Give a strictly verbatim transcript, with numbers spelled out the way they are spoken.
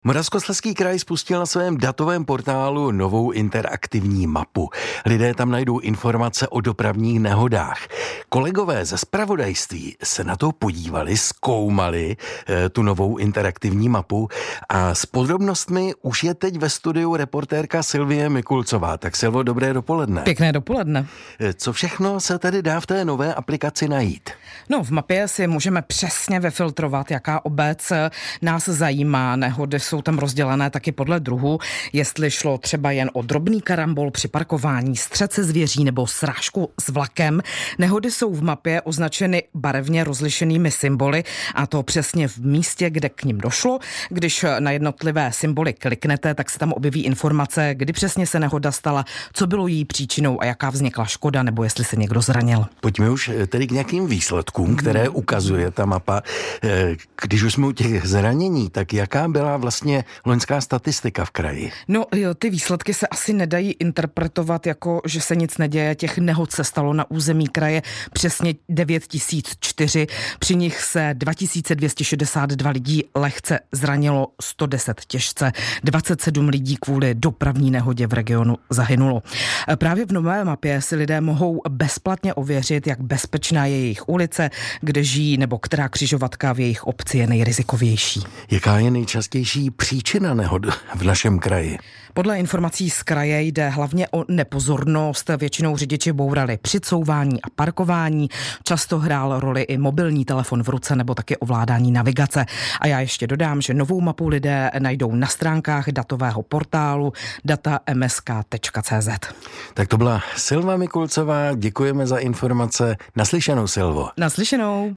Moravskoslezský kraj spustil na svém datovém portálu novou interaktivní mapu. Lidé tam najdou informace o dopravních nehodách. Kolegové ze zpravodajství se na to podívali, zkoumali e, tu novou interaktivní mapu a s podrobnostmi už je teď ve studiu reportérka Silvie Mikulcová. Tak Silvo, dobré dopoledne. Pěkné dopoledne. E, co všechno se tedy dá v té nové aplikaci najít? No, v mapě si můžeme přesně vyfiltrovat, jaká obec nás zajímá. Nehody jsou tam rozdělené taky podle druhu, jestli šlo třeba jen o drobný karambol při parkování, střet se zvěří nebo srážku s vlakem. Nehody jsou v mapě označeny barevně rozlišenými symboly a to přesně v místě, kde k nim došlo. Když na jednotlivé symboly kliknete, tak se tam objeví informace, kdy přesně se nehoda stala, co bylo její příčinou a jaká vznikla škoda nebo jestli se někdo zranil. Pojďme už tedy k nějakým výsledkům, které ukazuje ta mapa. Když už jsme u těch zranění, tak jaká byla vlastně loňská statistika v kraji? No, jo, ty výsledky se asi nedají interpretovat jako, že se nic neděje. Těch nehod se stalo na území kraje přesně devět tisíc čtyři. Při nich se dva tisíce dvě stě šedesát dva lidí lehce zranilo, sto deset těžce. dvacet sedm lidí kvůli dopravní nehodě v regionu zahynulo. Právě v nové mapě si lidé mohou bezplatně ověřit, jak bezpečná je jejich ulice, kde žijí nebo která křižovatka v jejich obci je nejrizikovější. Jaká je nejčastější příčina nehod v našem kraji? Podle informací z kraje jde hlavně o nepozornost. Většinou řidiči bourali při couvání a parkování. Často hrál roli i mobilní telefon v ruce nebo taky ovládání navigace. A já ještě dodám, že novou mapu lidé najdou na stránkách datového portálu data m s k tečka c z. Tak to byla Silva Mikulcová. Děkujeme za informace. Naslyšenou, Silvo. Naslyšenou.